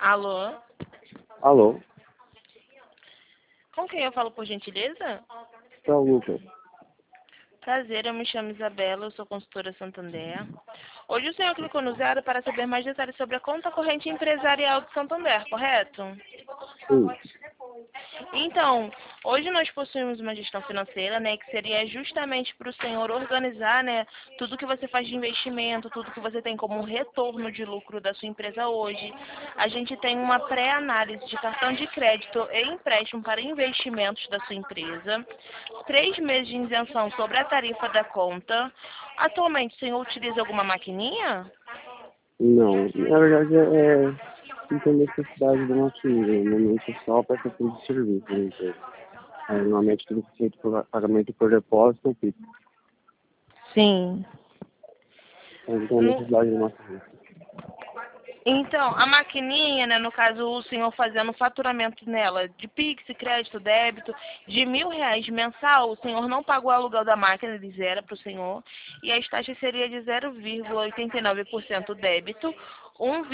Alô? Alô, Com quem eu falo, por gentileza? é o Lucas. Prazer, eu me chamo Isabela, eu sou consultora Santander. Hoje o senhor clicou no 0 para saber mais detalhes sobre a conta corrente empresarial do Santander, correto? Sim, Então, hoje nós possuímos uma gestão financeira, né, que seria justamente para o senhor organizar, né, tudo que você faz de investimento, tudo que você tem como retorno de lucro da sua empresa hoje. A gente tem uma pré-análise de cartão de crédito e empréstimo para investimentos da sua empresa, 3 meses de isenção sobre a tarifa da conta. Atualmente, o senhor utiliza alguma maquininha? não. Na verdade, não tem necessidade do nosso nível. Normalmente é só prestação de serviço da empresa. Normalmente tudo é feito por pagamento por depósito ou PIX. Sim. Então, não tem No- necessidade do nosso nível. Então, a maquininha, né, no caso, o senhor fazendo faturamento nela de Pix, crédito, débito, de R$ 1.000 mensal, o senhor não pagou o aluguel da máquina, ele zera para o senhor, e as taxas seria de 0,89% débito,